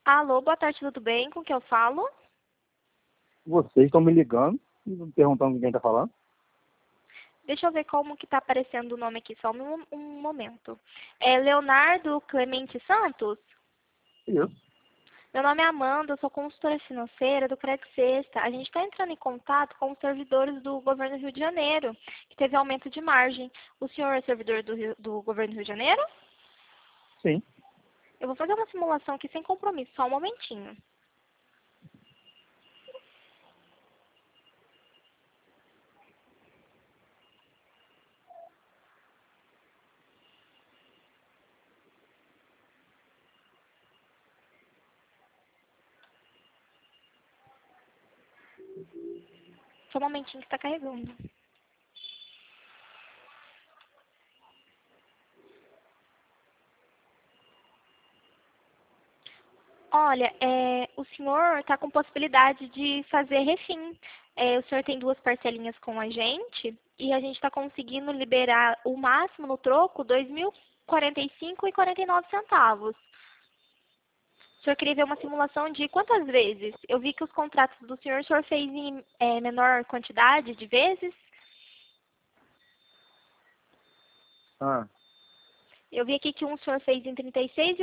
Alô, boa tarde, tudo bem? Com quem eu falo? Vocês estão me ligando e me perguntando quem está falando? Deixa eu ver como que tá aparecendo o nome aqui, só um momento. É Leonardo Clemente Santos? Isso. Meu nome é Amanda, eu sou consultora financeira do Credit Sexta. A gente está entrando em contato com os servidores do governo do Rio de Janeiro, que teve aumento de margem. O senhor é servidor do governo do Rio de Janeiro? Sim. Eu vou fazer uma simulação aqui sem compromisso, só um momentinho. Só um momentinho que está carregando. Olha, o senhor está com possibilidade de fazer refim. O senhor tem duas parcelinhas com a gente e a gente está conseguindo liberar o máximo no troco, R$ 2.045,49. O senhor queria ver uma simulação de quantas vezes? Eu vi que os contratos do senhor, o senhor fez em menor quantidade de vezes. Ah, Eu vi aqui que um o senhor fez em 36 e